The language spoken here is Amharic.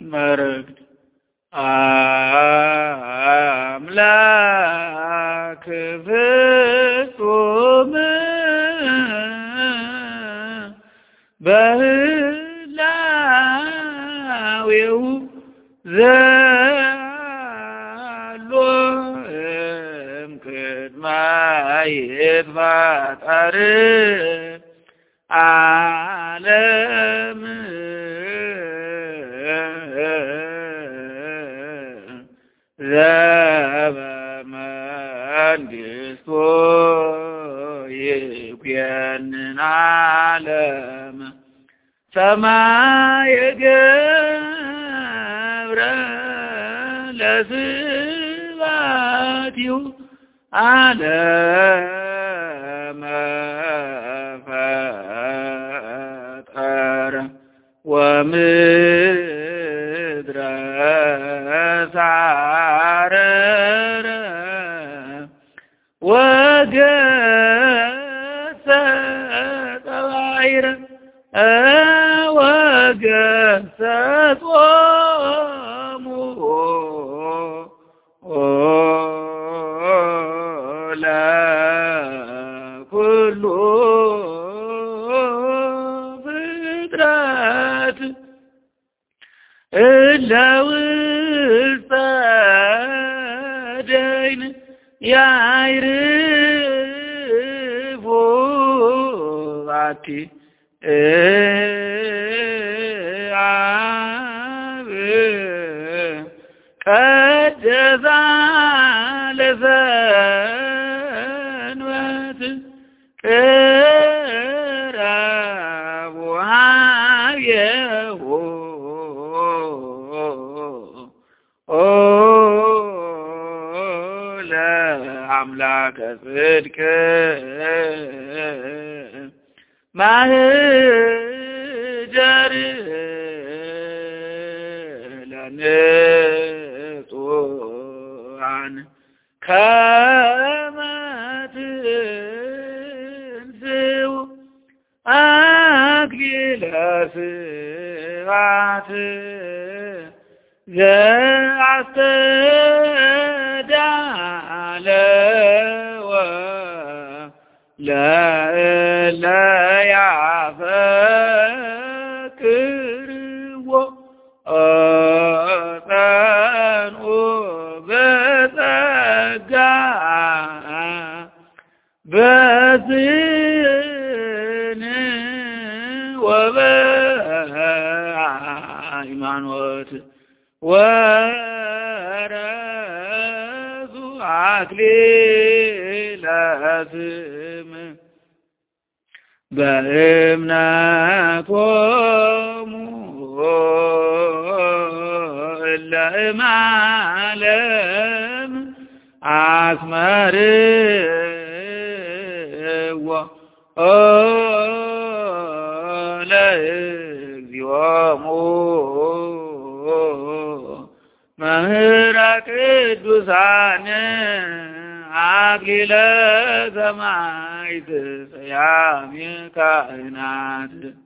መርግድ አምላክ ፍጹም በህላዌው ዘሎ እምቅድመ ይትፈጠር ዓለም ዘበመንግሥቱ ይኩነን ዓለም ሰማየ ገብረ ለስብሐቲሁ ዓለመ ፈጠረ ወምድረ ሳረረ ወገሰጸ ባሕረ ወገሰጾሙ ለኩሉ ፍጥረት እለ ውስተ ደይን ያዕርፉ ባቲ አብ ቀደሳ ለሰንበት ቅረቡ ኀቤሁ ለአምላከ ጽድቅ ማህደር ለንጹሐን ከመ ትንሥኡ አክሊለ ስብሐት ዘአስተዳለወ ለእለ ያፈቅርዎ ጸንዑ በጸጋ በዝን ወበሃይማኖት ወረሱ አክሊለ ስም በእምነቶሙ እለ እምዓለም አስመርዎ ለእግዚኦሙ መምህረ ቅዱሳን አክሊለ ሰማዕት ሰያሜ ካህናት